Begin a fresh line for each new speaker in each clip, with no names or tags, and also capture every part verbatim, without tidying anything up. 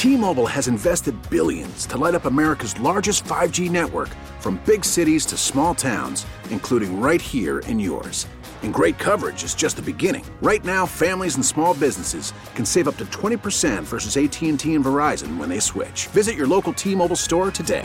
T-Mobile has invested billions to light up America's largest five G network, from big cities to small towns, including right here in yours. And great coverage is just the beginning. Right now, families and small businesses can save up to twenty percent versus A T and T and Verizon when they switch. Visit your local T-Mobile store today.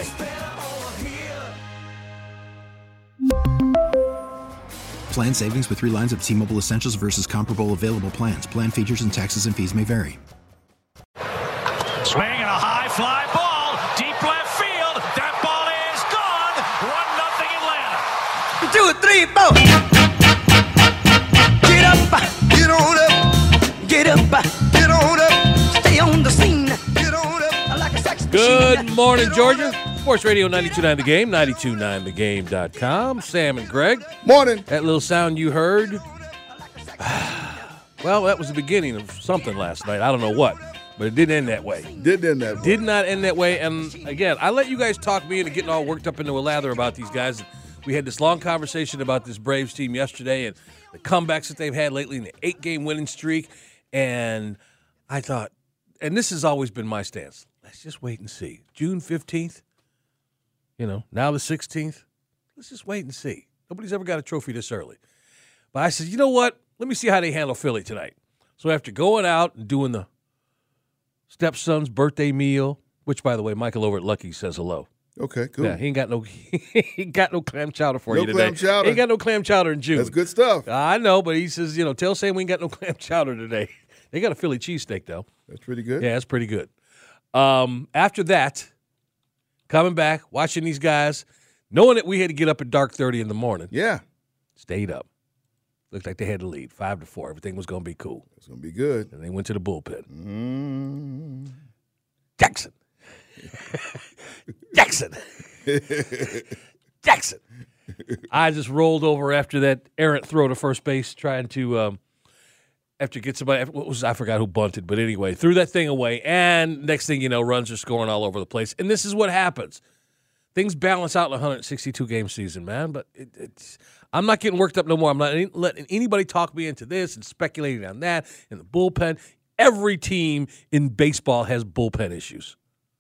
Plan savings with three lines of T-Mobile Essentials versus comparable available plans. Plan features and taxes and fees may vary.
Swing and a high fly ball, deep left field. That ball is gone. one nothing Atlanta.
Two, three, four. Get up, get on up, get up, get on up. Stay on the scene, get on up like a sex machine.
Good morning, Georgia. Sports Radio ninety-two point nine The Game, ninety-two point nine the game dot com. Sam and Greg.
Morning.
That little sound you heard, well, that was the beginning of something last night. I don't know what, but it didn't end that way.
Did end that way.
Did not end that way. And, again, I let you guys talk me into getting all worked up into a lather about these guys. We had this long conversation about this Braves team yesterday and the comebacks that they've had lately in the eight-game winning streak. And I thought, and this has always been my stance, let's just wait and see. June fifteenth. You know, now the sixteenth, let's just wait and see. Nobody's ever got a trophy this early. But I said, you know what? Let me see how they handle Philly tonight. So after going out and doing the stepson's birthday meal, which, by the way, Michael over at Lucky says hello.
Okay, cool.
Yeah, he ain't got no he ain't got no clam chowder for
no
you today.
Clam chowder.
He ain't got no clam chowder in June.
That's good stuff.
I know, but he says, you know, tell Sam we ain't got no clam chowder today. They got a Philly cheesesteak, though.
That's pretty good.
Yeah, that's pretty good. Um, after that, coming back, watching these guys, knowing that we had to get up at dark thirty in the morning.
Yeah.
Stayed up. Looked like they had the lead, five to four. Everything was going to be cool.
It's going to be good.
And they went to the bullpen.
Mm.
Jackson. Jackson. Jackson. I just rolled over after that errant throw to first base, trying to um, after get somebody. What was I forgot who bunted, but anyway, threw that thing away. And next thing you know, runs are scoring all over the place. And this is what happens. Things balance out in a one hundred sixty-two game season, man. But it, it's I'm not getting worked up no more. I'm not letting anybody talk me into this and speculating on that. In the bullpen, every team in baseball has bullpen issues.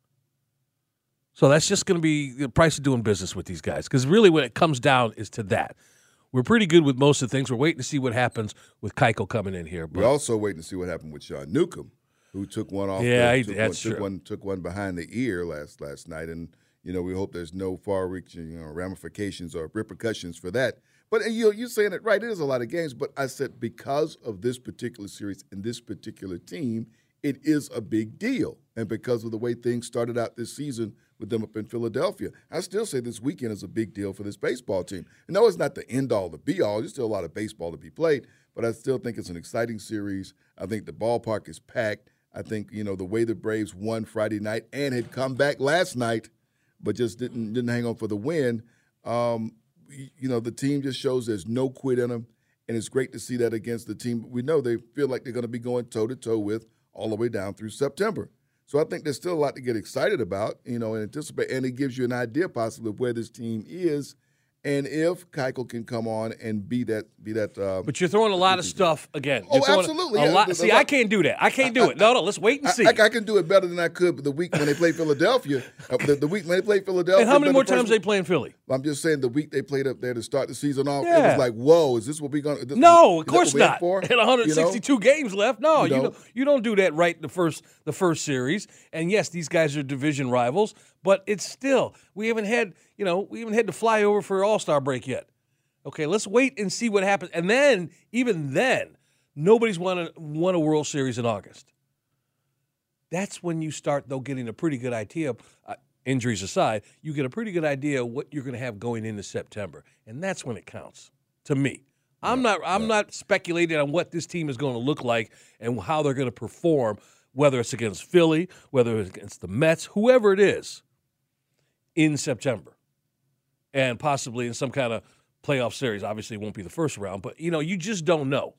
So that's just going to be the price of doing business with these guys. Because really when it comes down is to that. We're pretty good with most of the things. We're waiting to see what happens with Keuchel coming in here. But
we're also waiting to see what happened with Sean Newcomb, who took one off.
Yeah,
the,
he,
took
that's
one,
true.
Took one, took one behind the ear last last night. And, you know, we hope there's no far-reaching you know, ramifications or repercussions for that. But you know, you're saying it right. It is a lot of games. But I said because of this particular series and this particular team, it is a big deal. And because of the way things started out this season with them up in Philadelphia, I still say this weekend is a big deal for this baseball team. And no, it's not the end-all, the be-all. There's still a lot of baseball to be played. But I still think it's an exciting series. I think the ballpark is packed. I think, you know, the way the Braves won Friday night and had come back last night but just didn't didn't hang on for the win, um, you know, the team just shows there's no quit in them. And it's great to see that against the team we know they feel like they're going to be going toe-to-toe with all the way down through September. So I think there's still a lot to get excited about, you know, and anticipate. And it gives you an idea possibly of where this team is and if Keuchel can come on and be that be that. Uh,
but you're throwing a lot of stuff again.
Oh,
You're
absolutely.
A, a
yeah.
lot.
The, the,
see,
the,
I can't do that. I can't do
I,
it. No, no. Let's wait and see.
I, I, I can do it better than I could the week when they played Philadelphia. uh, the, the week when they played Philadelphia.
And how many more
the
times they play in Philly?
I'm just saying the week they played up there to start the season off,
Yeah.
it was like, whoa, is this what we're going to do?
No, of course not.
For?
And one hundred sixty-two you know? games left. No, you,
you,
you,
know?
don't, you don't do that right the first the first series. And yes, these guys are division rivals, but it's still we haven't had you know we haven't had to fly over for All-Star break yet. Okay, let's wait and see what happens. And then, even then, nobody's won a, won a World Series in August. That's when you start, though, getting a pretty good idea, uh, injuries aside, you get a pretty good idea of what you're going to have going into September. And that's when it counts, to me. I'm
yeah,
not I'm
yeah.
not speculating on what this team is going to look like and how they're going to perform, whether it's against Philly, whether it's against the Mets, whoever it is, in September. And possibly in some kind of playoff series. Obviously, it won't be the first round, but, you know, you just don't know.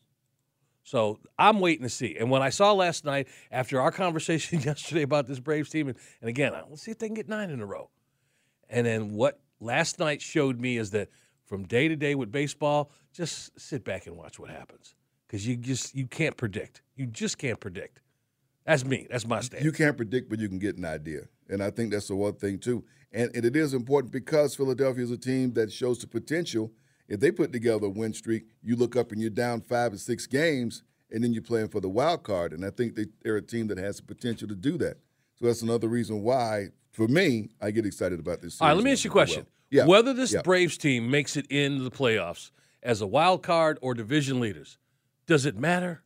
So I'm waiting to see. And when I saw last night, after our conversation yesterday about this Braves team, and, and again, let's see if they can get nine in a row. And then what last night showed me is that from day to day with baseball, just sit back and watch what happens. Because you just you can't predict. You just can't predict. That's me. That's my stance.
You can't predict, but you can get an idea. And I think that's the one thing, too. And, and it is important because Philadelphia is a team that shows the potential. If they put together a win streak, you look up and you're down five or six games, and then you're playing for the wild card. And I think they, they're a team that has the potential to do that. So that's another reason why, for me, I get excited about this series.
All right, let me ask you a question.
Well. Yeah.
Whether this
yeah.
Braves team makes it into the playoffs as a wild card or division leaders, does it matter?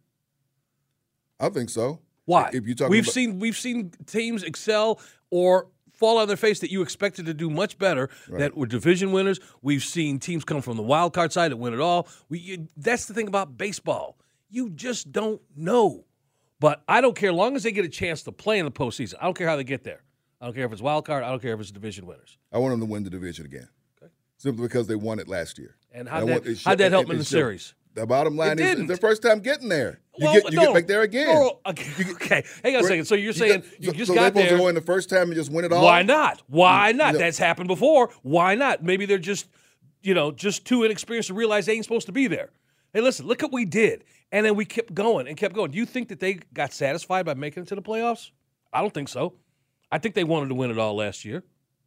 I think so.
Why?
If you're talking
we've
about-
seen we've seen teams excel or fall on their face that you expected to do much better
Right.
that were division winners. We've seen teams come from the wild card side that win it all. We you, that's the thing about baseball. You just don't know. But I don't care. As long as they get a chance to play in the postseason, I don't care how they get there. I don't care if it's wild card. I don't care if it's division winners.
I want them to win the division again. Okay. Simply because they won it last year.
And how'd
And I
that,
want- it
how'd that
show-
help
it-
in
it
the
show-
series?
The bottom line
It
is
didn't.
it's the first time getting there. You
Well,
get you
no,
get back there again.
no, okay, okay. Hang on a second. So you're saying
got-
you
so,
just
so
got
they're supposed
there.
to go in the first time and just win it all?
Why not? Why not?
know-
That's happened before. Why not? Maybe they're just, you know, just too inexperienced to realize they ain't supposed to be there. Hey, listen, look what we did. And then we kept going and kept going. Do you think that they got satisfied by making it to the playoffs? I don't think so. I think they wanted to win it all last year.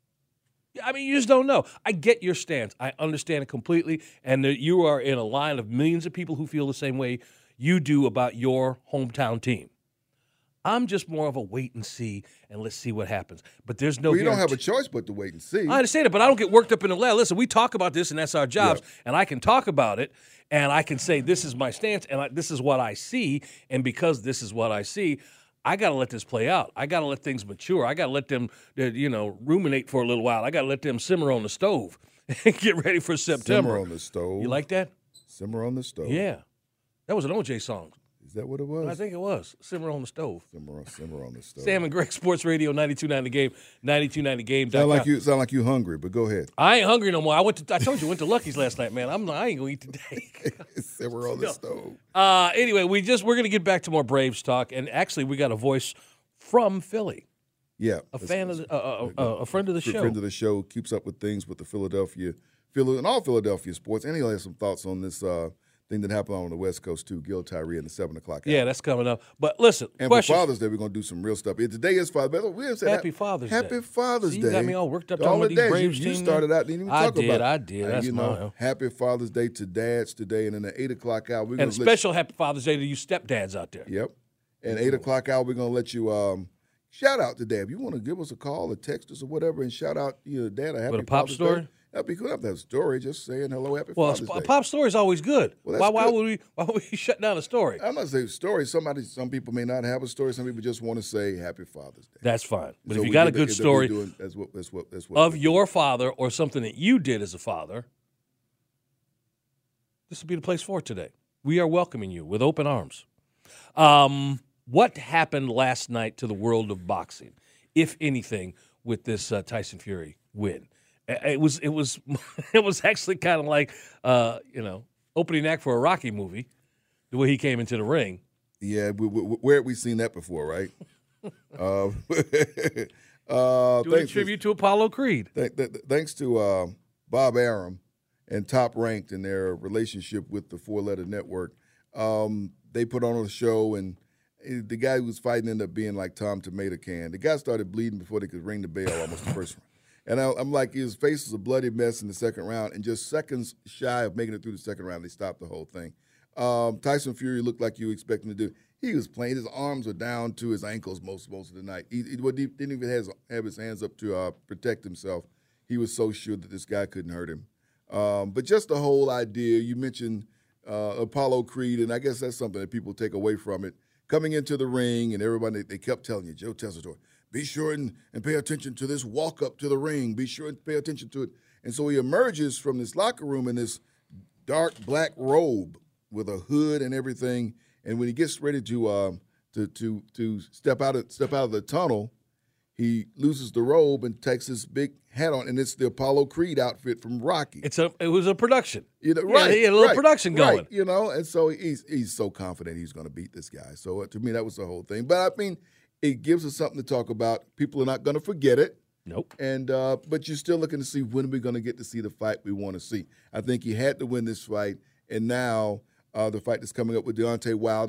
I mean, you just don't know. I get your stance. I understand it completely. And that you are in a line of millions of people who feel the same way you do about your hometown team. I'm just more of a wait and see, and let's see what happens. But there's no
Well, you don't have
guarantee-
a choice but to wait and see.
I understand it, but I don't get worked up in the lab. Listen, we talk about this, and that's our jobs,
Yeah.
and I can talk about it, and I can say this is my stance, and I, this is what I see, and because this is what I see, I got to let this play out. I got to let things mature. I got to let them, uh, you know, ruminate for a little while. I got to let them simmer on the stove and get ready for September.
Simmer on the stove.
You like that?
Simmer on the stove.
Yeah. That was an O J song.
Is that what it was?
I think it was. Simmer on the stove.
Simmer on, simmer on the stove.
Sam and Greg, Sports Radio, ninety-two point nine The Game, ninety-two point nine the game.
Sound like you sound like you hungry, but go ahead.
I ain't hungry no more. I went to. I told you, went to Lucky's last night, man. I'm. I ain't gonna eat today.
Simmer on the stove.
Uh, anyway, we just we're gonna get back to more Braves talk, and actually, we got a voice from Philly,
Yeah.
a fan of the, uh, uh, uh, a friend of the show.
Friend of the show, keeps up with things with the Philadelphia, Philly, and all Philadelphia sports. And he has some thoughts on this uh, thing that happened on the West Coast too. Gil Tyree in the seven o'clock hour.
Yeah, that's coming up. But listen,
And
question.
for Father's Day, we're going to do some real stuff. Yeah, today is Father's Day. We haven't said
Happy
hap-
Father's Day.
Happy Father's
See,
Day.
you got me all worked up
All
talking about
the
these
days.
Braves
You, you
team
started
there.
out, didn't even
I
talk
did,
about it.
I did.
Uh,
That's
you know,
my-
Happy Father's Day to dads today. And then the eight o'clock hour, we're going
and
to
special Happy Father's Day to you stepdads out there.
Yep. And eight o'clock hour, we're going to let you um, shout out to Dad. If you want to give us a call or text us or whatever and shout out your dad a happy
With a pop
Father's
story?
Day, that'd be cool. Have that story, just saying hello, happy
Well, a
Father's
sp- a
Day.
pop story is always good.
Well,
why?
that's
Why
good.
would we? Why would we shut down a story?
I'm not saying story. Somebody, some people may not have a story. Some people just want to say Happy Father's Day.
That's fine. But
So
if you
we
got a
give
good
it-
story
that we're doing- that's what that's what that's what
of
we're
your father or something that you did as a father, this would be the place for it today. We are welcoming you with open arms. Um, what happened last night to the world of boxing, if anything, with this uh, Tyson Fury win? It was it was it was actually kind of like uh, you know opening act for a Rocky movie, the way he came into the ring.
Yeah, we, we, where have we seen that before, right? uh, uh,
Doing a
thanks,
tribute to Apollo Creed.
th- th- thanks to uh, Bob Arum and Top Ranked in their relationship with the Four Letter Network. Um, they put on a show, and the guy who was fighting ended up being like Tom Tomato Can. The guy started bleeding before they could ring the bell almost the first round. And I, I'm like, his face was a bloody mess in the second round, and just seconds shy of making it through the second round, they stopped the whole thing. Um, Tyson Fury looked like you expect him to do. He was playing. His arms were down to his ankles most most of the night. He, he didn't even have his, have his hands up to uh, protect himself. He was so sure that this guy couldn't hurt him. Um, but just the whole idea, you mentioned uh, Apollo Creed, and I guess that's something that people take away from it. Coming into the ring, and everybody, they kept telling you, Joe Tessitore, be sure and, and pay attention to this walk up to the ring. Be sure and pay attention to it. And so he emerges from this locker room in this dark black robe with a hood and everything. And when he gets ready to um, to to to step out of step out of the tunnel, he loses the robe and takes this big hat on, and it's the Apollo Creed outfit from Rocky.
It's a it was a production.
You know,
Yeah,
right,
he had a little
right,
production going.
right, you know, and so he's he's so confident he's going to beat this guy. So uh, to me, that was the whole thing. But I mean, it gives us something to talk about. People are not going to forget it.
Nope.
And uh, but you're still looking to see when are we going to get to see the fight we want to see. I think he had to win this fight, and now uh, the fight that's coming up with Deontay Wilder,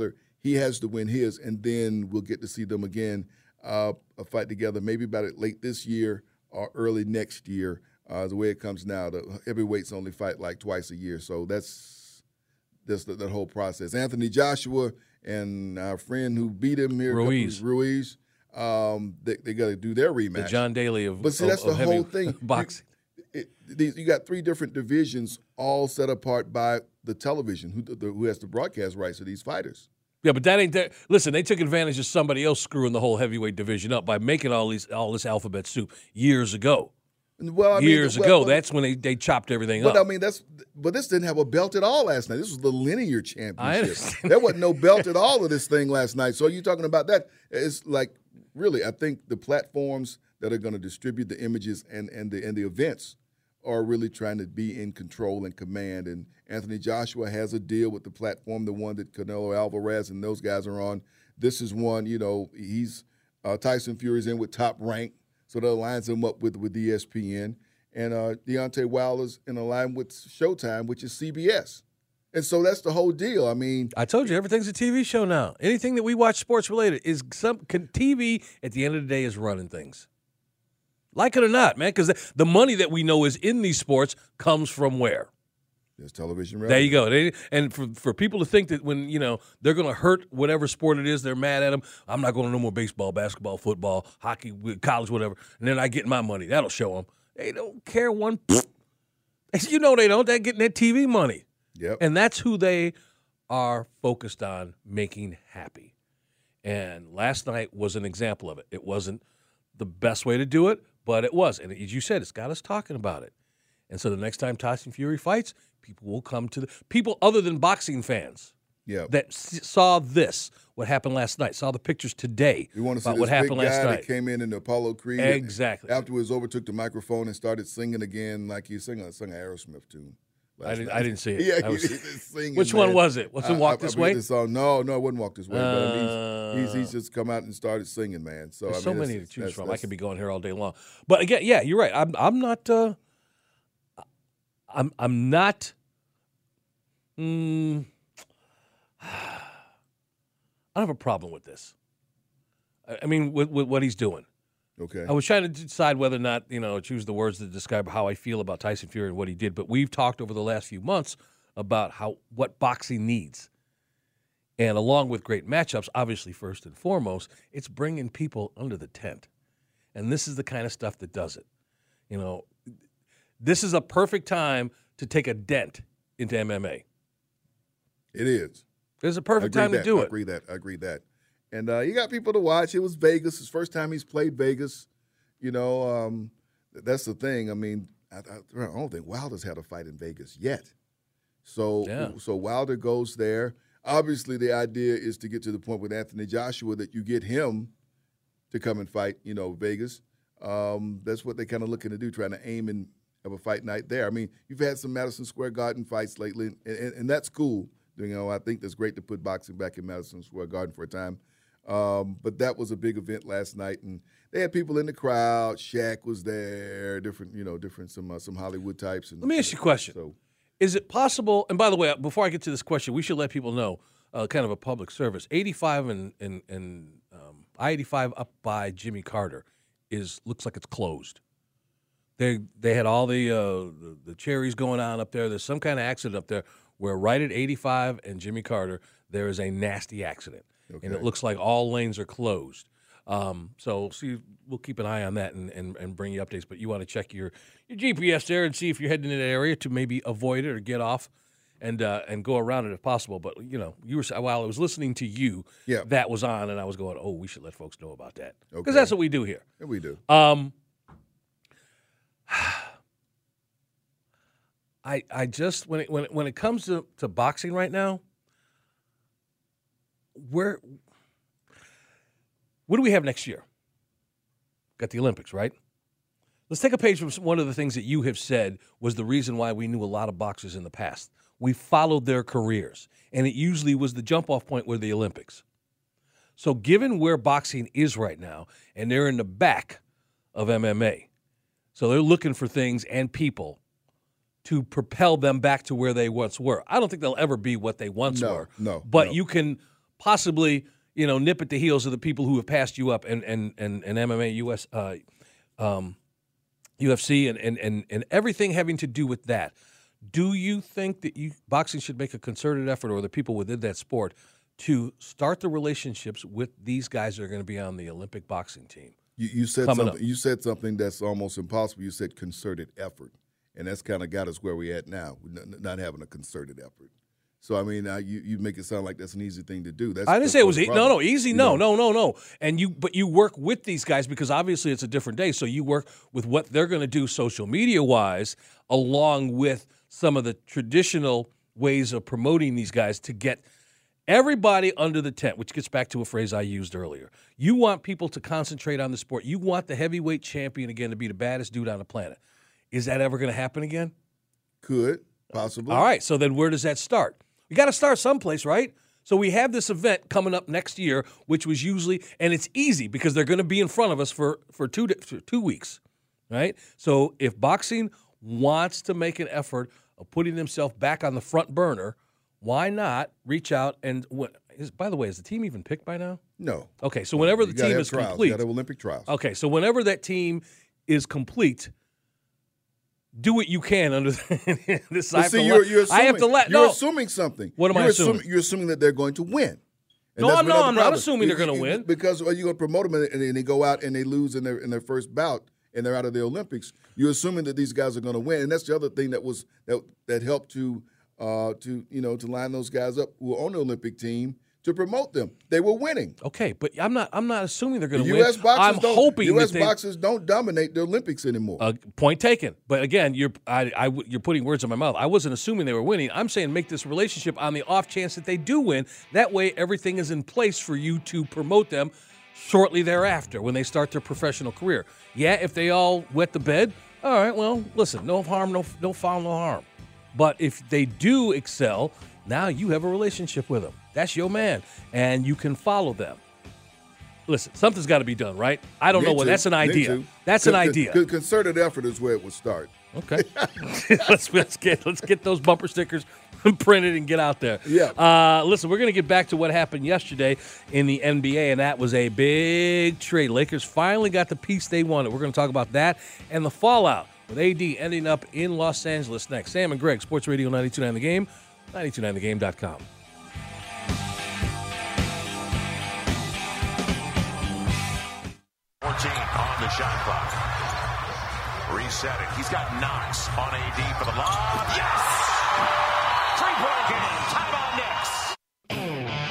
he has to win his, and then we'll get to see them again uh, fight together. Maybe about it late this year or early next year. Uh, the way it comes now, the heavyweights only fight like twice a year, so that's that's the, that whole process. Anthony Joshua and our friend who beat him here,
Ruiz,
Ruiz, um, they, they got to do their rematch.
The John Daly of
but see,
of,
that's
of
the whole thing.
boxing.
You, it, these, you got three different divisions, all set apart by the television, who the, who has the broadcast rights to these fighters.
Yeah, but that ain't that. Listen, they took advantage of somebody else screwing the whole heavyweight division up by making all these all this alphabet soup years ago.
Well, I
years
mean,
ago,
well,
that's when they, they chopped everything
but
up.
I mean, that's but this didn't have a belt at all last night. This was the linear
I
championship.
understand.
There wasn't no belt at all of this thing last night. So you're talking about that? It's like really, I think the platforms that are going to distribute the images and and the and the events are really trying to be in control and command. And Anthony Joshua has a deal with the platform, the one that Canelo Alvarez and those guys are on. This is one, you know, he's uh, Tyson Fury's in with Top Rank, so that lines him up with with E S P N. And uh, Deontay Wilder's in a line with Showtime, which is C B S. And so that's the whole deal. I mean,
I told you, everything's a T V show now. Anything that we watch sports related is some can, T V at the end of the day is running things. Like it or not, man, because the, the money that we know is in these sports comes from where?
there's television revenue.
There you go. They, and for, for people to think that when, you know, they're going to hurt whatever sport it is, they're mad at them. I'm not going to no more baseball, basketball, football, hockey, college, whatever, and they're not getting my money. That'll show them. They don't care one. You know they don't. They're getting that T V money.
Yep.
And that's who they are focused on making happy. And last night was an example of it. It wasn't the best way to do it, but it was. And as you said, it's got us talking about it. And so the next time Tyson Fury fights, people will come to the people other than boxing fans
Yep.
that s- saw this, what happened last night, saw the pictures today
You want to see
about
this
what
big
happened
guy
last
that
night.
came in in the Apollo Creed.
Exactly.
Afterwards, overtook the microphone and started singing again like he sang a, sung an Aerosmith tune.
I
last
didn't,
night.
I didn't see it.
Yeah,
I was-
he was singing,
which one
man.
was it? Was it
I-
Walk
I-
This
I forget
Way?
the song. No, no, it wasn't Walk This Way. but I mean, he's,
Uh,
he's just come out and started singing, man. So
There's
I
so
mean,
many
that's-
to choose
that's-
from. I
that's-
could be going here all day long. But again, yeah, you're right. I'm I'm not uh, I'm I'm not mm, I don't have a problem with this. I, I mean with, with what he's doing.
Okay.
I was trying to decide whether or not, you know, choose the words to describe how I feel about Tyson Fury and what he did, but we've talked over the last few months about how what boxing needs. And along with great matchups, obviously first and foremost, it's bringing people under the tent. And this is the kind of stuff that does it. You know, this is a perfect time to take a dent into M M A.
It is.
It's a
I
perfect
agree
time
that.
to do
I
it.
agree that. I agree that. And uh, you got people to watch. It was Vegas. His first time he's played Vegas. You know, um, that's the thing. I mean, I, I, I don't think Wilder's had a fight in Vegas yet. So,
Yeah.
so Wilder goes there. Obviously, the idea is to get to the point with Anthony Joshua that you get him to come and fight, you know, Vegas. Um, that's what they're kind of looking to do, trying to aim and have a fight night there. I mean, you've had some Madison Square Garden fights lately, and, and, and that's cool. You know, I think that's great to put boxing back in Madison Square Garden for a time. Um, but that was a big event last night, and they had people in the crowd. Shaq was there, different, you know, different some uh, some Hollywood types. And,
Let me ask you a question.
So,
Is it possible, and by the way, before I get to this question, we should let people know, uh, kind of a public service, eighty-five and, and, and um, I eighty-five up by Jimmy Carter is looks like it's closed. They they had all the, uh, the the cherries going on up there. There's some kind of accident up there where right at eighty-five and Jimmy Carter, there is a nasty accident. And it
Okay.
looks like all lanes are closed. Um, so see, we'll keep an eye on that and, and, and bring you updates. But you want to check your, your G P S there and see if you're heading in that area to maybe avoid it or get off and uh, and go around it if possible. But, you know, you were while I was listening to you,
Yeah.
that was on, and I was going, oh, we should let folks know about that. Because
Okay.
that's what we do here.
yeah, we do.
Um, I I just when it when it, when it comes to, to boxing right now, where what do we have next year? Got the Olympics, right? Let's take a page from one of the things that you have said was the reason why we knew a lot of boxers in the past. We followed their careers, and it usually was the jump-off point were the Olympics. So given where boxing is right now, and they're in the back of M M A, so they're looking for things and people to propel them back to where they once were. I don't think they'll ever be what they once
No,
were.
no,
But
no.
you can possibly, you know, nip at the heels of the people who have passed you up and and and, and M M A, U S, uh, um, U F C, and, and and and everything having to do with that. Do you think that you boxing should make a concerted effort, or the people within that sport, to start the relationships with these guys that are going to be on the Olympic boxing team?
You, you said
Coming
something.
up.
You said something that's almost impossible. You said concerted effort, and that's kind of got us where we're at now, not having a concerted effort. So I mean, uh, you you make it sound like that's an easy thing to do. That's,
I didn't
that's
say it was
the
e- no,
problem.
no, easy.
You
No,
know?
no, no, no. And you, but you work with these guys because obviously it's a different day. So you work with what they're going to do social media wise, along with some of the traditional ways of promoting these guys to get everybody under the tent, which gets back to a phrase I used earlier. You want people to concentrate on the sport. You want the heavyweight champion again to be the baddest dude on the planet. Is that ever going to happen again?
Could possibly.
All right. So then where does that start? We got to start someplace, right? So we have this event coming up next year, which was usually, and it's easy because they're going to be in front of us for, for two for two weeks, right? So if boxing wants to make an effort of putting themselves back on the front burner, why not reach out and what is, by the way, is the team even picked by now?
No.
Okay, so whenever
You
the
gotta
team
have
is
trials.
complete.
You got to have Olympic trials.
Okay, so whenever that team is complete, do what you can under the, this.
But
I have
see,
to
you're,
let-
you're assuming,
I have to let.
You're
No,
assuming something.
What am I
you're
assuming?
You're assuming that they're going to win. And
No,
that's
I'm- no,
another
I'm not
problem.
assuming they're
You-
gonna
you-
win.
Because well, you're going to promote them and, and they go out and they lose in their in their first bout and they're out of the Olympics. You're assuming that these guys are going to win, and that's the other thing that was that that helped to uh, to you know to line those guys up who were on the Olympic team to promote them. They were winning.
okay, but I'm not. I'm not assuming they're going
The
to
U
win.
S boxers
I'm
don't,
hoping
U S
that they.
boxers don't dominate the Olympics anymore.
Uh, point taken. But again, you're I, I, you're putting words in my mouth. I wasn't assuming they were winning. I'm saying make this relationship on the off chance that they do win. That way, everything is in place for you to promote them shortly thereafter when they start their professional career. Yeah, if they all wet the bed, all right. Well, listen, no harm, no no foul, no harm. But if they do excel, now you have a relationship with them. That's your man, and you can follow them. Listen, something's got to be done, right? I don't
Me
know what.
too.
That's an
Me
idea.
too.
That's
Con-
an
con-
idea.
con- Concerted effort is where it would start.
Okay, let's let's get let's get those bumper stickers printed and get out there.
Yeah.
Uh, listen, we're gonna get back to what happened yesterday in the N B A, and that was a big trade. Lakers finally got the piece they wanted. We're gonna talk about that and the fallout with A D ending up in Los Angeles next. Sam and Greg, Sports Radio ninety-two point nine The Game, ninety-two point nine the game dot com.
fourteen on the shot clock. Reset it. He's got Knox on A D for the lob. Yes! Three-point game. Timeout Knicks.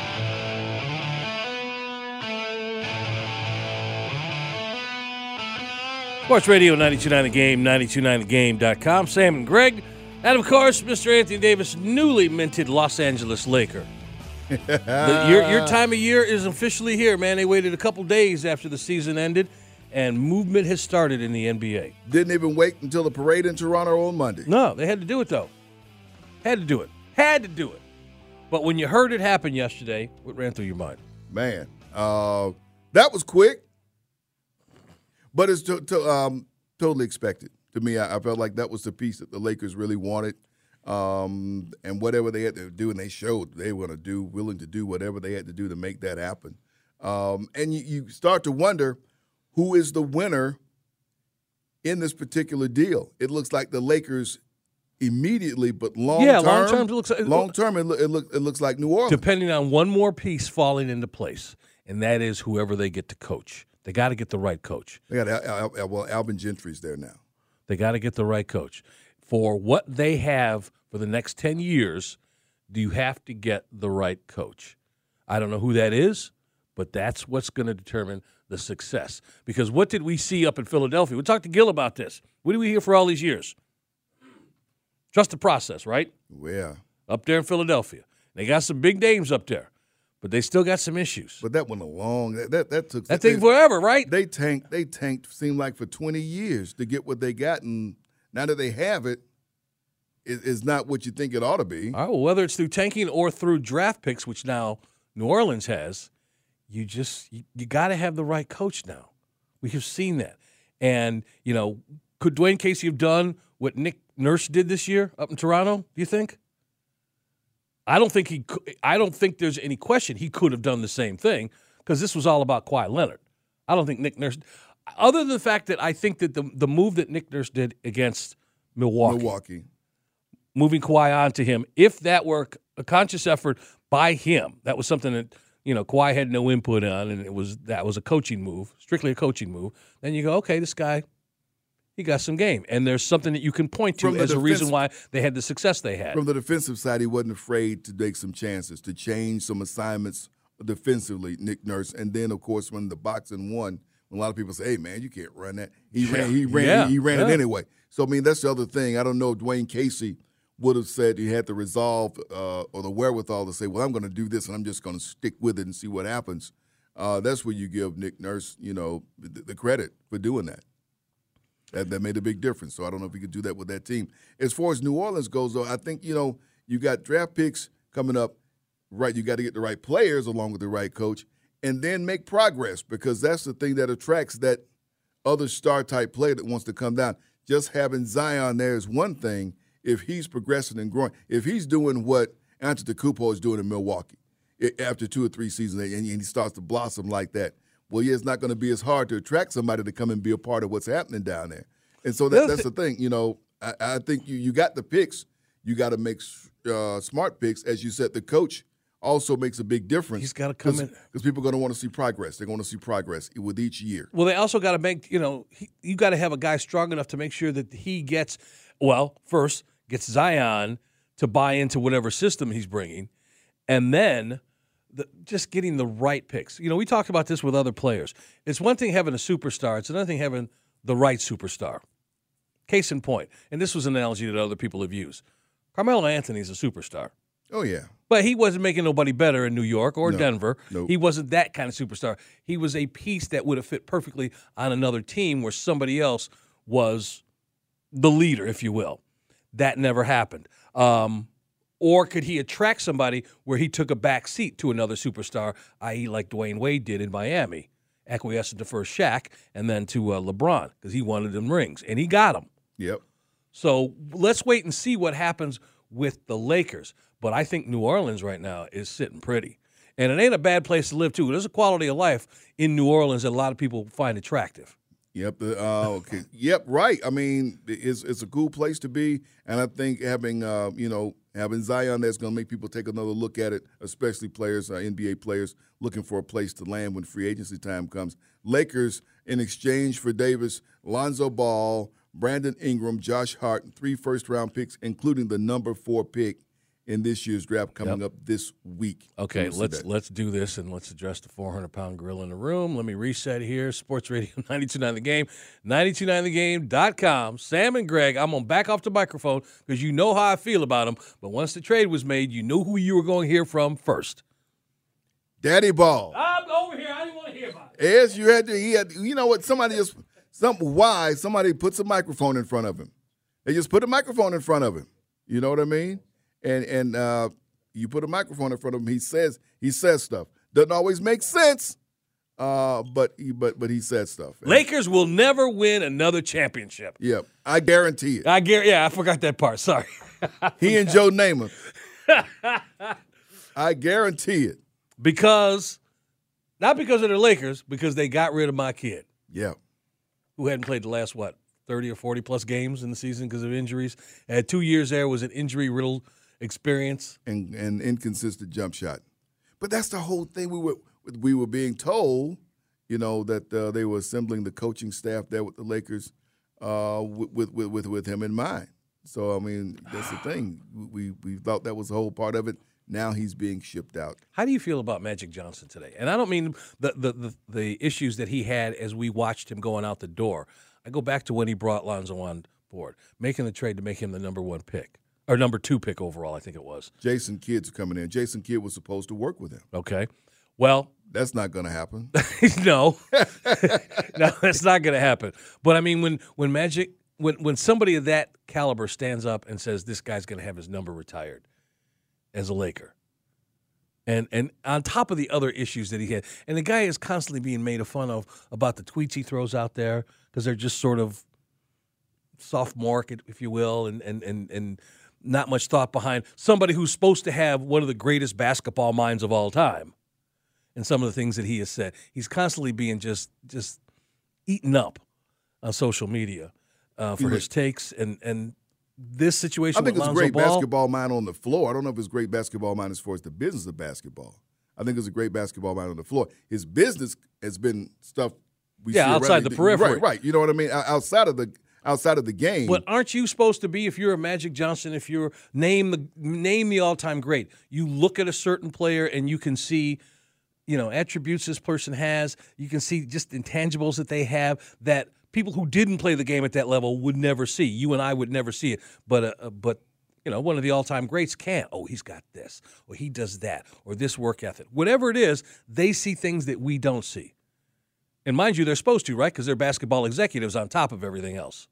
Sports Radio ninety-two point nine The Game, ninety-two point nine the game dot com. Sam and Greg. And, of course, Mister Anthony Davis, newly minted Los Angeles Laker. The- your, your time of year is officially here, man. They waited a couple days after the season ended, and movement has started in the N B A.
Didn't even wait until the parade in Toronto on Monday.
No, they had to do it, though. Had to do it. Had to do it. But when you heard it happen yesterday, what ran through your mind?
Man, uh, that was quick, but it's to, to, um, totally expected. To me, I, I felt like that was the piece that the Lakers really wanted. Um, and whatever they had to do, and they showed they were going to do, willing to do whatever they had to do to make that happen. Um, and you, you start to wonder who is the winner in this particular deal. It looks like the Lakers immediately, but long
Yeah,
term,
long term, it looks-
long term, it, look, it, look, it looks like New Orleans.
Depending on one more piece falling into place, and that is whoever they get to coach. They got to get the right coach.
They got Al, Al, well, Alvin Gentry's there now.
They got to get the right coach. For what they have for the next ten years, do you have to get the right coach? I don't know who that is, but that's what's going to determine the success. Because what did we see up in Philadelphia? We talked to Gil about this. What did we hear for all these years? Trust the process, right?
Yeah.
Up there in Philadelphia. They got some big names up there, but they still got some issues.
But that went along. That that, that took
That
they,
thing forever, right?
They tanked. They tanked. Seemed like for twenty years to get what they got, and now that they have it, it is not what you think it ought to be.
All right, well, whether it's through tanking or through draft picks, which now New Orleans has, you just you, you got to have the right coach now. We have seen that, and you know, could Dwayne Casey have done what Nick Nurse did this year up in Toronto? Do you think? I don't think he. cou- I don't think there's any question he could have done the same thing because this was all about Kawhi Leonard. I don't think Nick Nurse, other than the fact that I think that the the move that Nick Nurse did against Milwaukee,
Milwaukee.
moving Kawhi on to him, if that were a conscious effort by him, that was something that you know Kawhi had no input on, and it was that was a coaching move, strictly a coaching move. Then you go, okay, this guy, he got some game, and there's something that you can point to
From the
as a reason
defense-
why they had the success they had.
From the defensive side, he wasn't afraid to take some chances, to change some assignments defensively, Nick Nurse. And then, of course, when the boxing won, when a lot of people say, hey, man, you can't run that. He ran, he ran,
Yeah.
he, he ran
Yeah.
it anyway. So, I mean, that's the other thing. I don't know if Dwayne Casey would have said he had the resolve uh, or the wherewithal to say, well, I'm going to do this and I'm just going to stick with it and see what happens. Uh, that's where you give Nick Nurse, you know, the, the credit for doing that. That, that made a big difference. So I don't know if he could do that with that team. As far as New Orleans goes, though, I think, you know, you got draft picks coming up, right? You got to get the right players along with the right coach and then make progress because that's the thing that attracts that other star-type player that wants to come down. Just having Zion there is one thing if he's progressing and growing. If he's doing what Antetokounmpo is doing in Milwaukee after two or three seasons and he starts to blossom like that, well, yeah, it's not going to be as hard to attract somebody to come and be a part of what's happening down there. And so that, that's the thing. You know, I, I think you, you got the picks. You got to make uh, smart picks. As you said, the coach also makes a big difference.
He's got to come in.
Because people are going to want to see progress. They're going to see progress with each year.
Well, they also got to make, you know, he, you got to have a guy strong enough to make sure that he gets, well, first, gets Zion to buy into whatever system he's bringing, and then the, just getting the right picks. You know, we talked about this with other players. It's one thing having a superstar. It's another thing having the right superstar. Case in point, and this was an analogy that other people have used. Carmelo Anthony's a superstar.
Oh, yeah.
But he wasn't making nobody better in New York or
No,
Denver.
nope.
He wasn't that kind of superstar. He was a piece that would have fit perfectly on another team where somebody else was the leader, if you will. That never happened. Um, or could he attract somebody where he took a back seat to another superstar, that is like Dwayne Wade did in Miami, acquiescing to first Shaq and then to uh, LeBron because he wanted them rings, and he got them.
Yep.
So let's wait and see what happens with the Lakers. But I think New Orleans right now is sitting pretty. And it ain't a bad place to live, too. There's a quality of life in New Orleans that a lot of people find attractive.
Yep. Uh, okay. Yep. Right. I mean, it's it's a cool place to be, and I think having uh, you know having Zion that's going to make people take another look at it, especially players, uh, N B A players looking for a place to land when free agency time comes. Lakers in exchange for Davis, Lonzo Ball, Brandon Ingram, Josh Hart, and three first round picks, including the number four pick in this year's draft coming
Yep.
up this week.
Okay,
We'll see
let's
that.
let's do this, and let's address the four hundred pound gorilla in the room. Let me reset here. Sports Radio ninety-two point nine The Game, ninety-two point nine the game dot com. Sam and Greg, I'm going to back off the microphone because you know how I feel about them. But once the trade was made, you knew who you were going to hear from first.
Daddy Ball.
I'm over here. I didn't want to hear about it.
As you had to, he had, you know what? Somebody just, some why somebody puts a microphone in front of him. They just put a microphone in front of him. You know what I mean? And and uh, you put a microphone in front of him. He says he says stuff. Doesn't always make sense, uh, but he but but he says stuff. And,
Lakers will never win another championship.
yeah, I guarantee it.
I guarantee. Yeah, I forgot that part. Sorry.
He and Joe Namath. I guarantee it.
Because, not because of the Lakers, because they got rid of my kid,
Yeah.
who hadn't played the last, what, thirty or forty plus games in the season because of injuries. Had two years there, was an injury-riddled experience.
And and inconsistent jump shot. But that's the whole thing. We were we were being told, you know, that uh, they were assembling the coaching staff there with the Lakers, uh, with with with with him in mind. So I mean, that's the thing. We we thought that was the whole part of it. Now he's being shipped out.
How do you feel about Magic Johnson today? And I don't mean the, the the the issues that he had as we watched him going out the door. I go back to when he brought Lonzo on board, making the trade to make him the number one pick, or number two pick overall, I think it was.
Jason Kidd's coming in. Jason Kidd was supposed to work with him.
Okay. Well,
That's not going to happen.
no. No, that's not going to happen. But, I mean, when when Magic, when, when somebody of that caliber stands up and says this guy's going to have his number retired as a Laker, and and on top of the other issues that he had, and the guy is constantly being made fun of about the tweets he throws out there because they're just sort of sophomoric, if you will, and and and and not much thought behind somebody who's supposed to have one of the greatest basketball minds of all time. And some of the things that he has said, he's constantly being just just eaten up on social media uh, for his takes. And and this situation,
I think
with
it's a
Lonzo
great
Ball,
basketball mind on the floor. I don't know if it's great basketball mind as far as the business of basketball. I think it's a great basketball mind on the floor. His business has been stuff we
yeah
see
outside the periphery,
right? Right. You know what I mean? Outside of the outside of the game.
But aren't you supposed to be, if you're a Magic Johnson, if you're name the name the all-time great, you look at a certain player and you can see, you know, attributes this person has. You can see just intangibles that they have that people who didn't play the game at that level would never see. You and I would never see it. But uh, but you know, one of the all-time greats can. Oh, he's got this, or he does that, or this work ethic. Whatever it is, they see things that we don't see. And mind you, they're supposed to, right? Because they're basketball executives on top of everything else.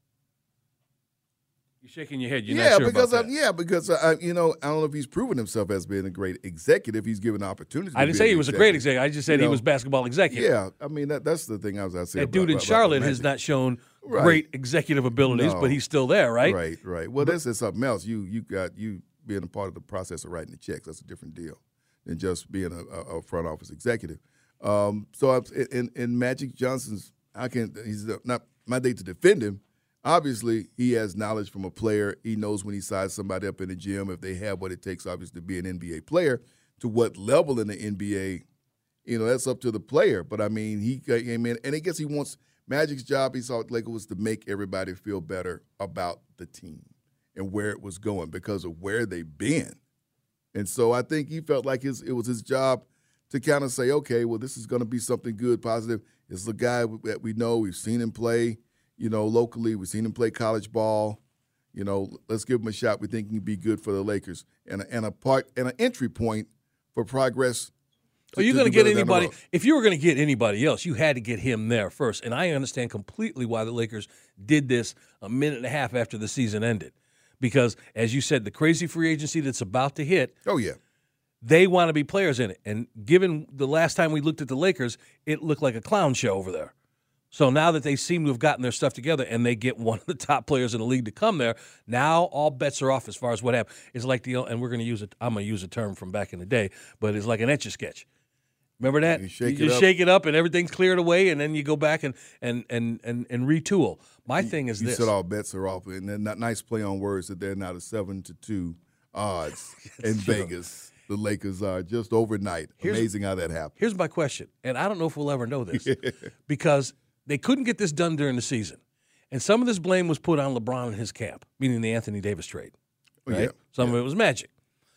You're shaking your head. You're
yeah,
not sure
because
about
I,
that.
yeah, because I, you know, I don't know if he's proven himself as being a great executive. He's given opportunity.
I didn't say he was a great executive. I just said
you know,
he was basketball executive.
Yeah, I mean that, that's the thing I was I say.
That
about,
dude in
about,
Charlotte
about
has not shown
right.
great executive abilities,
No.
but he's still there, right?
Right, right. Well, this is something else. You you got you being a part of the process of writing the checks. That's a different deal than just being a, a front office executive. Um, so I, in in Magic Johnson's, I can he's not my day to defend him. Obviously, he has knowledge from a player. He knows when he sizes somebody up in the gym, if they have what it takes, obviously, to be an N B A player. To what level in the N B A, you know, that's up to the player. But, I mean, he came in, and I guess he wants Magic's job, he saw like it was to make everybody feel better about the team and where it was going because of where they've been. And so I think he felt like his it was his job to kind of say, okay, well, this is going to be something good, positive. It's the guy that we know. We've seen him play. You know, locally, we've seen him play college ball. You know, let's give him a shot. We think he can be good for the Lakers and a, and a part and an entry point for progress.
Are you going to get anybody? If you were going to get anybody else, you had to get him there first. And I understand completely why the Lakers did this a minute and a half after the season ended, because as you said, the crazy free agency that's about to hit.
Oh yeah.
They want to be players in it. And given the last time we looked at the Lakers, it looked like a clown show over there. So now that they seem to have gotten their stuff together and they get one of the top players in the league to come there, now all bets are off as far as what happened. It's like the, and we're going to use it, I'm going to use a term from back in the day, but it's like an Etch-a-Sketch. Remember that?
You, shake
you
it
just
up.
shake it up and everything's cleared away, and then you go back and and and and, and retool. My
you,
thing is
you
this.
You said all bets are off, and then that nice play on words that they're now the seven to two odds in Vegas. The Lakers are just overnight.
Here's,
Amazing how that happened.
Here's my question, and I don't know if we'll ever know this, because they couldn't get this done during the season. And some of this blame was put on LeBron and his camp, meaning the Anthony Davis trade. Right?
Yeah,
some
yeah.
of it was Magic.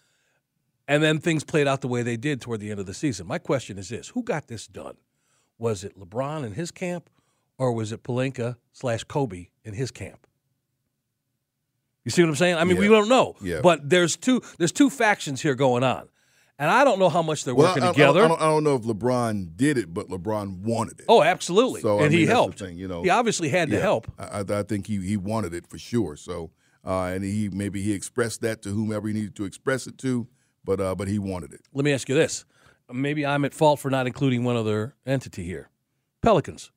And then things played out the way they did toward the end of the season. My question is this. Who got this done? Was it LeBron and his camp, or was it Pelinka slash Kobe in his camp? You see what I'm saying? I mean,
yeah.
we don't know.
Yeah.
But there's two there's two factions here going on. And I don't know how much they're
well,
working
I, I,
together.
I don't, I don't know if LeBron did it, but LeBron wanted it.
Oh, absolutely.
So,
and
I mean,
he
that's
helped.
the thing, you know.
He obviously had
yeah,
to help.
I, I think he, he wanted it for sure. So, uh, and he maybe he expressed that to whomever he needed to express it to, but uh, but he wanted it.
Let me ask you this. Maybe I'm at fault for not including one other entity here. Pelicans.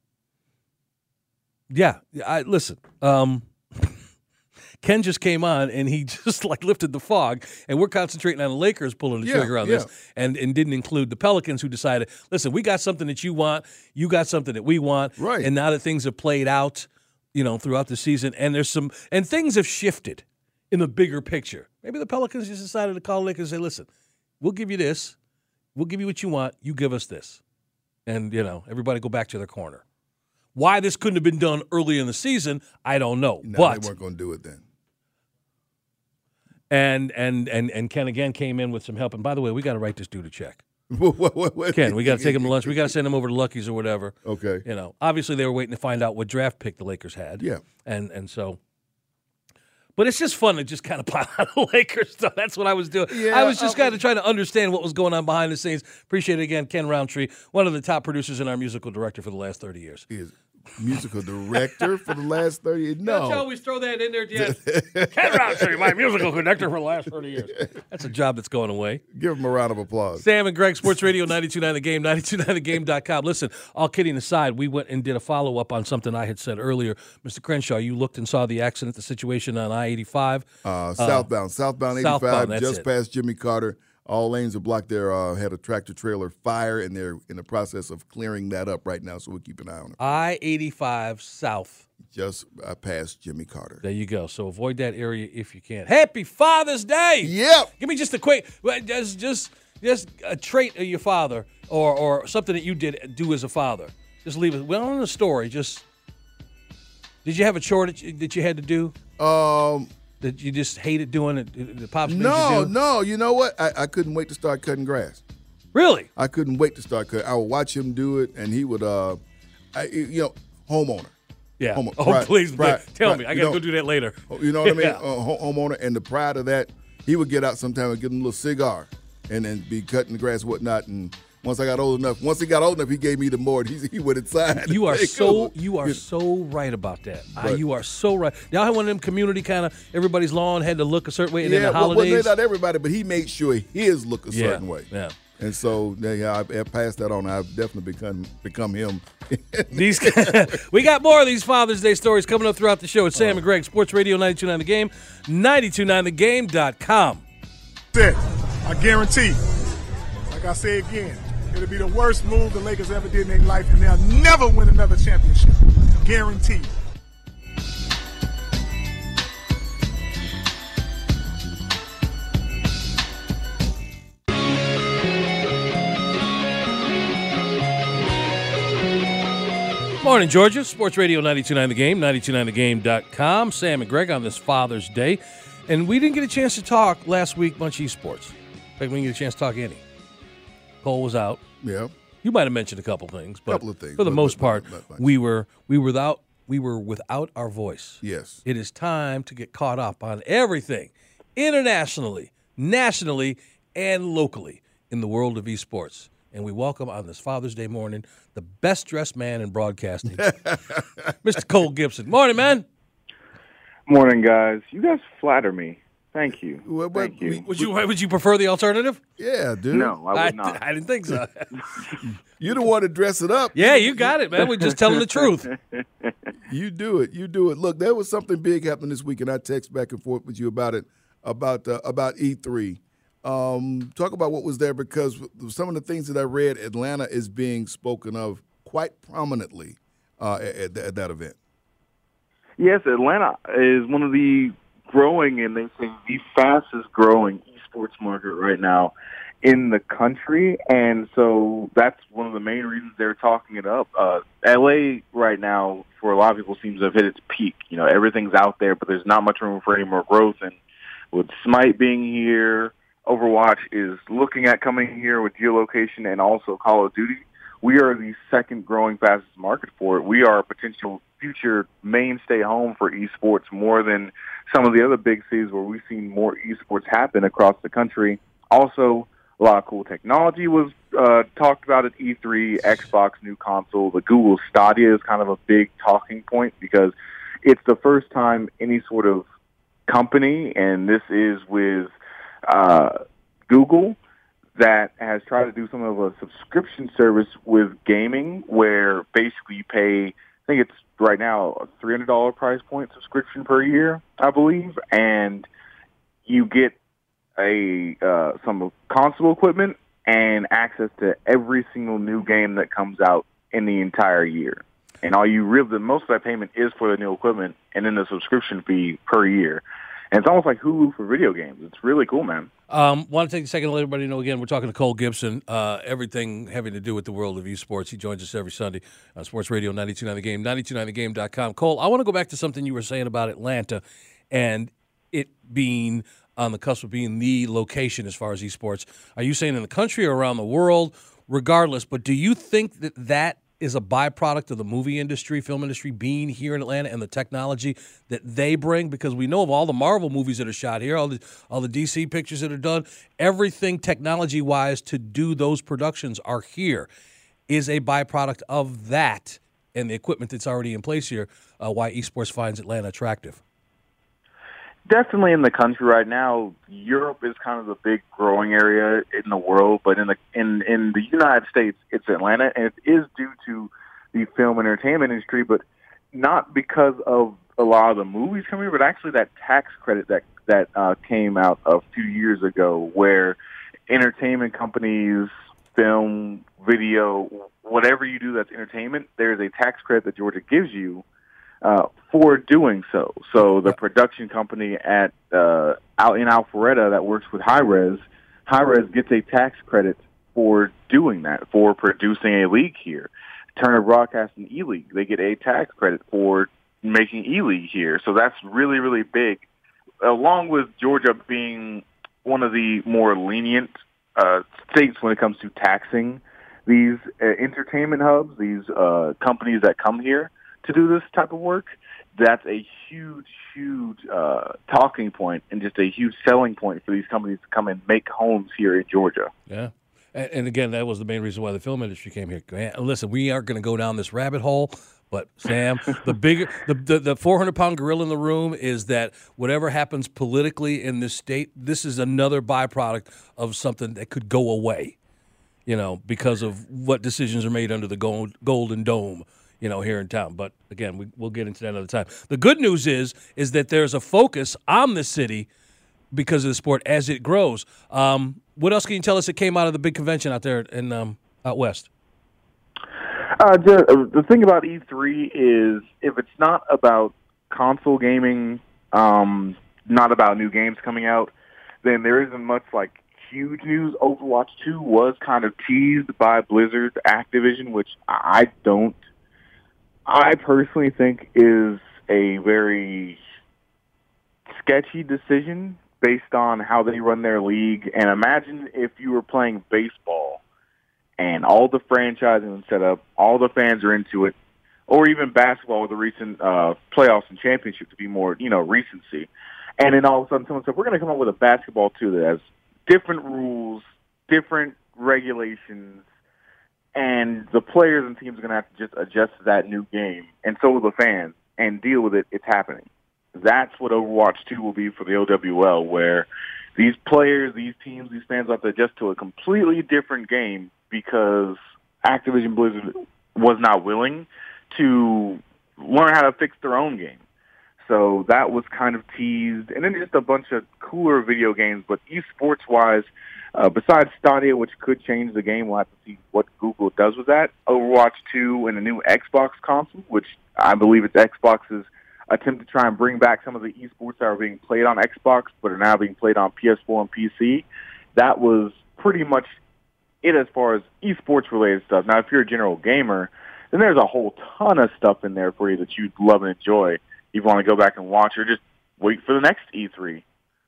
Yeah, I listen. Um, Ken just came on, and he just, like, lifted the fog, and we're concentrating on the Lakers pulling the
Yeah,
trigger on
yeah.
this, and, and didn't include the Pelicans, who decided, listen, we got something that you want, you got something that we want,
Right.
and now that things have played out, you know, throughout the season, and there's some, and things have shifted in the bigger picture. Maybe the Pelicans just decided to call the Lakers and say, listen, we'll give you this, we'll give you what you want, you give us this. And, you know, everybody go back to their corner. Why this couldn't have been done early in the season, I don't know.
No,
but
they weren't going to do it then.
And and and and Ken again came in with some help. And by the way, we got to write this dude a check.
What, what, what, what?
Ken, we got to take him to lunch. We got to send him over to Lucky's or whatever.
Okay.
You know, obviously they were waiting to find out what draft pick the Lakers had.
Yeah.
And and so, but it's just fun to just kind of pile on the Lakers stuff. That's what I was doing.
Yeah,
I was just
I-
kind of trying to understand what was going on behind the scenes. Appreciate it again, Ken Roundtree, one of the top producers and our musical director for the last thirty years.
Is musical director for the last thirty. No,
Don't you always throw that in there, Jen? Ken Roundtree, my musical conductor for the last thirty years. That's a job that's going away.
Give him a round of applause.
Sam and Greg, Sports Radio ninety-two point nine The Game, ninety-two point nine the game dot com. Listen, all kidding aside, we went and did a follow-up on something I had said earlier. Mister Crenshaw, you looked and saw the accident, the situation on I eighty-five.
Uh, southbound, uh, southbound eighty-five,
southbound,
just
it.
past Jimmy Carter. All lanes are blocked there. Uh, had a tractor-trailer fire, and they're in the process of clearing that up right now, so we'll keep an eye on it.
I eighty-five south.
Just uh, past Jimmy Carter.
There you go. So avoid that area if you can. Happy Father's Day!
Yep.
Give me just a quick, just just just a trait of your father, or or something that you did do as a father. Just leave it. Well, in the story, just did you have a chore that you, that you had to do?
Um.
That you just hated doing it? The pops made
No,
you do?
no. You know what? I, I couldn't wait to start cutting grass.
Really?
I couldn't wait to start cutting. I would watch him do it, and he would, uh, I, you know, homeowner.
Yeah.
Homeowner.
Oh,
Pride-
please,
pride-
please, tell
pride-
me. I
you
got to
know-
go do that later.
You know what I mean?
Yeah.
Uh, ho- homeowner, and the pride of that, he would get out sometime and get him a little cigar, and then be cutting the grass and whatnot. And once I got old enough, once he got old enough, he gave me the more. He he went inside.
You are
Hey,
so
cool.
you are
Yeah.
so right about that. I,
But-
you are so right. Y'all had one of them community kind of everybody's lawn had to look a certain way, and
Yeah,
then the
well, well,
holidays.
not everybody, but he made sure his look a
Yeah,
certain way.
yeah.
And so yeah, I, I passed that on. I've definitely become become him.
These we got more of these Father's Day stories coming up throughout the show. It's Sam and Greg, Sports Radio ninety-two point nine The Game, ninety-two point nine the game dot com.
That I guarantee, like I say again, it'll be the worst move the Lakers ever did in their life, and they'll never win another championship. Guaranteed.
Morning, Georgia. Sports Radio ninety-two point nine The Game, ninety-two point nine the game dot com. Sam and Greg on this Father's Day. And we didn't get a chance to talk last week much esports. In fact, we didn't get a chance to talk any. Cole was out.
Yeah.
You might have mentioned a couple things, but
Couple of things,
for the
but-
most
but-
part,
but- but-
we were we were without we were without our voice.
Yes.
It is time to get caught up on everything, internationally, nationally, and locally in the world of esports. And we welcome on this Father's Day morning the best dressed man in broadcasting, Mister Cole Gibson. Morning, man.
Morning, guys. You guys flatter me. Thank you.
Well, but
Thank you.
we-
Would you would you prefer the alternative?
Yeah, dude.
No, I would not.
I didn't think so.
You don't want to dress it up.
Yeah, you got it, man. We're just telling the truth.
You do it. You do it. Look, there was something big happening this week, and I text back and forth with you about it, about uh, about E three. Um, talk about what was there, because some of the things that I read, Atlanta is being spoken of quite prominently uh, at, at that event.
Yes, Atlanta is one of the growing, and they say the fastest growing esports market right now in the country. And so that's one of the main reasons they're talking it up. Uh, L A right now, for a lot of people, seems to have hit its peak. You know, everything's out there, but there's not much room for any more growth. And with Smite being here, Overwatch is looking at coming here with geolocation, and also Call of Duty. We are the second growing fastest market for it. We are a potential future mainstay home for esports, more than some of the other big cities where we've seen more esports happen across the country. Also, a lot of cool technology was uh, talked about at E three, Xbox new console. The Google Stadia is kind of a big talking point because it's the first time any sort of company, and this is with uh, Google, that has tried to do some of a subscription service with gaming, where basically you pay, I think it's right now a three hundred dollars price point subscription per year, I believe, and you get a uh, some console equipment and access to every single new game that comes out in the entire year. And all you really, most of that payment is for the new equipment, and then the subscription fee per year. And it's almost like Hulu for video games. It's really cool, man.
Um, want to take a second to let everybody know again, we're talking to Cole Gibson, uh, everything having to do with the world of esports. He joins us every Sunday on Sports Radio ninety-two point nine The Game, ninety-two point nine the game dot com. Cole, I want to go back to something you were saying about Atlanta and it being on the cusp of being the location as far as esports. Are you saying in the country or around the world? Regardless, but do you think that that is a byproduct of the movie industry, film industry being here in Atlanta and the technology that they bring? Because we know of all the Marvel movies that are shot here, all the all the D C pictures that are done, everything technology-wise to do those productions are here. Is a byproduct of that and the equipment that's already in place here, uh, why esports finds Atlanta attractive.
Definitely in the country right now, Europe is kind of the big growing area in the world, but in the in, in the United States, it's Atlanta, and it is due to the film and entertainment industry, but not because of a lot of the movies coming here, but actually that tax credit that that uh, came out a few years ago, where entertainment companies, film, video, whatever you do that's entertainment, there's a tax credit that Georgia gives you uh, for doing so. So the production company at uh, out in Alpharetta that works with Hi-Rez, Hi-Rez gets a tax credit for doing that, for producing a league here. Turner Broadcast and E-League, they get a tax credit for making E-League here. So that's really, really big, along with Georgia being one of the more lenient uh, states when it comes to taxing these uh, entertainment hubs, these uh, companies that come here to do this type of work. That's a huge, huge uh, talking point and just a huge selling point for these companies to come and make homes here in Georgia.
Yeah. And again, that was the main reason why the film industry came here. Listen, we aren't going to go down this rabbit hole, but Sam, the bigger, the the, the four hundred pound gorilla in the room is that whatever happens politically in this state, this is another byproduct of something that could go away, you know, because of what decisions are made under the gold, Golden Dome, you know, here in town. But again, we, we'll get into that another time. The good news is, is that there's a focus on the city because of the sport as it grows. Um, what else can you tell us that came out of the big convention out there in um, out west?
Uh, the, the thing about E three is if it's not about console gaming, um, not about new games coming out, then there isn't much like huge news. Overwatch two was kind of teased by Blizzard's Activision, which I don't, I personally think is a very sketchy decision based on how they run their league. And imagine if you were playing baseball and all the franchising is set up, all the fans are into it, or even basketball with the recent uh, playoffs and championship to be more, you know, recency. And then all of a sudden someone said, we're going to come up with a basketball too that has different rules, different regulations, and the players and teams are going to have to just adjust to that new game. And so will the fans, and deal with it. It's happening. That's what Overwatch two will be for the O W L, where these players, these teams, these fans have to adjust to a completely different game because Activision Blizzard was not willing to learn how to fix their own game. So that was kind of teased. And then just a bunch of cooler video games, but esports-wise, uh, besides Stadia, which could change the game, we'll have to see what Google does with that, Overwatch two and a new Xbox console, which I believe it's Xbox's attempt to try and bring back some of the esports that are being played on Xbox but are now being played on P S four and P C. That was pretty much it as far as esports-related stuff. Now, if you're a general gamer, then there's a whole ton of stuff in there for you that you'd love and enjoy. You want to go back and watch or just wait for the next E three.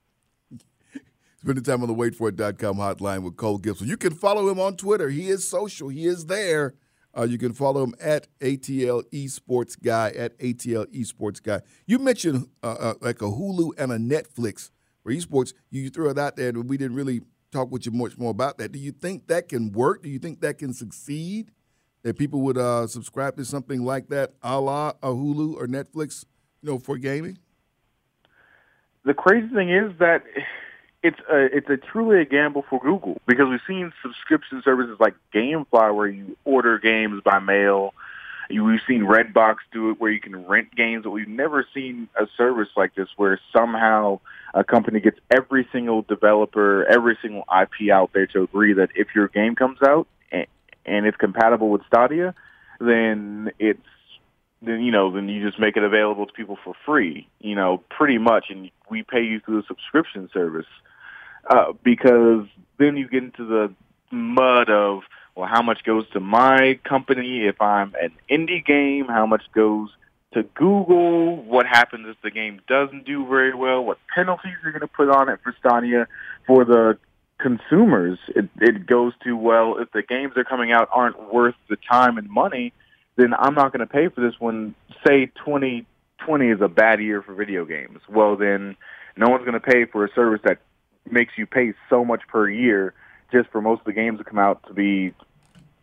Spending time on the wait for it dot com hotline with Cole Gibson. You can follow him on Twitter. He is social. He is there. Uh, you can follow him at A T L Esports Guy, at A T L Esports Guy. You mentioned uh, uh, like a Hulu and a Netflix for esports. You threw it out there, and we didn't really talk with you much more about that. Do you think that can work? Do you think that can succeed? That people would uh, subscribe to something like that, a la a Hulu or Netflix, you know, for gaming?
The crazy thing is that it's a, it's a truly a gamble for Google, because we've seen subscription services like GameFly where you order games by mail. We've seen Redbox do it where you can rent games, but we've never seen a service like this where somehow a company gets every single developer, every single I P out there to agree that if your game comes out and, and it's compatible with Stadia, then it's then you know then you just make it available to people for free, you know, pretty much, and we pay you through the subscription service. Uh, because then you get into the mud of, well, how much goes to my company if I'm an indie game? How much goes to Google? What happens if the game doesn't do very well? What penalties are going to put on it for Stadia? For the consumers, it, it goes to, well, if the games that are coming out aren't worth the time and money, then I'm not going to pay for this when, say, twenty twenty is a bad year for video games. Well, then no one's going to pay for a service that makes you pay so much per year just for most of the games that come out to be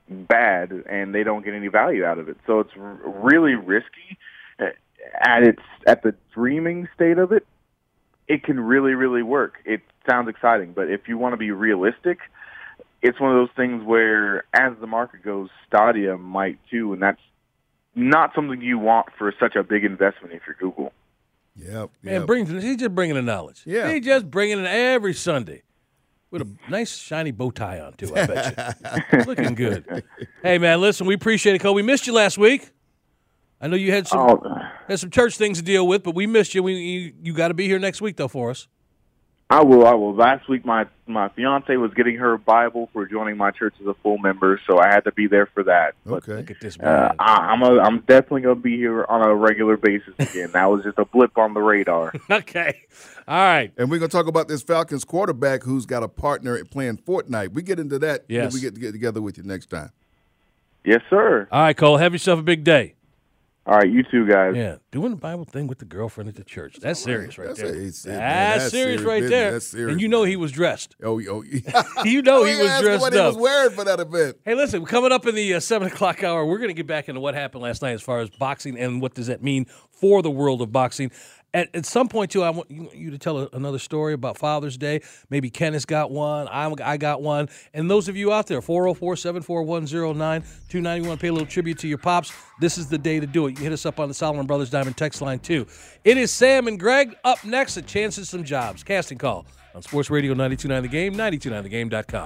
bad and they don't get any value out of it. So it's r- really risky. At its at the dreaming state of it, it can really, really work. It sounds exciting, but if you want to be realistic, it's one of those things where, as the market goes, Stadia might too, and that's not something you want for such a big investment if you're Google.
Yep.
Man,
yep.
brings, he's just bringing the knowledge.
Yeah.
He's just bringing it every Sunday with a nice shiny bow tie on, too, I bet you. Looking good. Hey, man, listen, we appreciate it, Cole. We missed you last week. I know you had some
Oh.
had some church things to deal with, but we missed you. We You, you got to be here next week, though, for us.
I will. I will. Last week, my my fiance was getting her Bible for joining my church as a full member, so I had to be there for that. But,
Okay.
Look at this
uh,
man.
I, I'm a, I'm definitely going to be here on a regular basis again. That was just a blip on the radar.
Okay. All right.
And we're going to talk about this Falcons quarterback who's got a partner playing Fortnite. We get into that when
Yes.
we get to get together with you next time.
Yes, sir.
All right, Cole, have yourself a big day.
All right, you too, guys.
Yeah, doing the Bible thing with the girlfriend at the church. That's serious right
That's
there.
a- it's- man,
That's,
that's
serious
serious
right
business.
there.
That's serious,
And you know
man.
he was dressed.
Oh, oh.
You know he
Oh,
was
ask him
dressed
what
up.
he was wearing for that event.
Hey, listen, coming up in the uh, seven o'clock hour, we're going to get back into what happened last night as far as boxing and what does that mean for the world of boxing. At, at some point, too, I want you, you to tell a, another story about Father's Day. Maybe Ken has got one. I'm, I got one. And those of you out there, four oh four, seven four one, oh nine two nine, you want to pay a little tribute to your pops, this is the day to do it. You can hit us up on the Solomon Brothers Diamond text line, too. It is Sam and Greg. Up next, a chance at some jobs. Casting Call on Sports Radio ninety-two point nine The Game, ninety-two point nine the game dot com.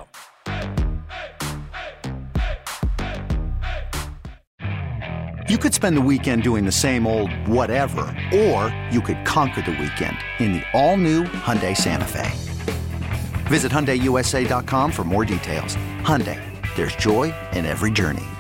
You could spend the weekend doing the same old whatever, or you could conquer the weekend in the all-new Hyundai Santa Fe. Visit Hyundai U S A dot com for more details. Hyundai, there's joy in every journey.